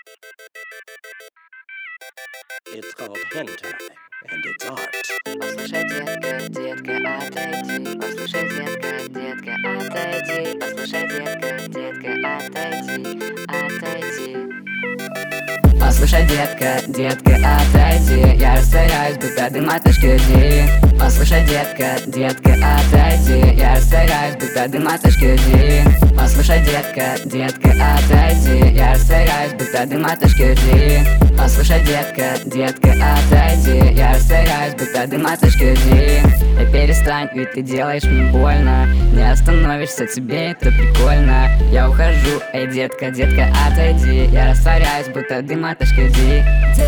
It's called hentai, and it's art. Послушай, детка, детка, отойди. Послушай, детка, детка, отойди. Послушай, детка, детка, отойди, отойди. Послушай, детка, детка, отойди. Я растворяюсь, будто дым от HKD. Послушай, детка, детка, отойди. Я растворяюсь, будто дым от HKD. Послушай, детка, детка, отойди. Я растворяюсь, будто дым от HKD. Послушай, детка, детка, отойди. Я растворяюсь, будто дым от HKD. И перестань, ведь ты делаешь мне больно. Не остановишься, тебе это прикольно. Я ухожу, эй, детка, детка, отойди. Я растворяюсь, будто дым от HKD.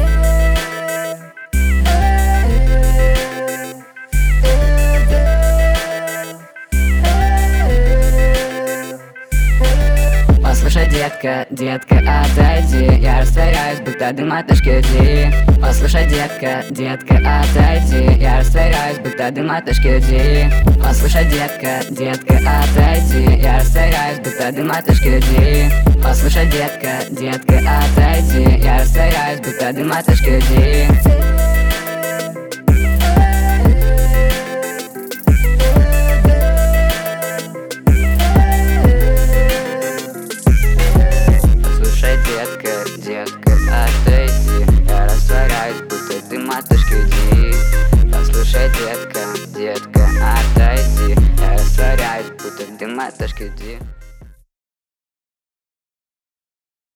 Послушай, детка, детка, отойди. Я растворяюсь, будто дым от HKD. Послушай, детка, детка, отойди. Я растворяюсь, будто дым от HKD. Послушай, детка, детка, отойди. Я растворяюсь, будто дым от HKD. Послушай, детка, детка, отойди. Я растворяюсь, будто дым от HKD. Детка, отойди. Я растворяюсь, будто дым от HKD. Послушай, детка, детка, отойди. Я растворяюсь, будто дым от HKD.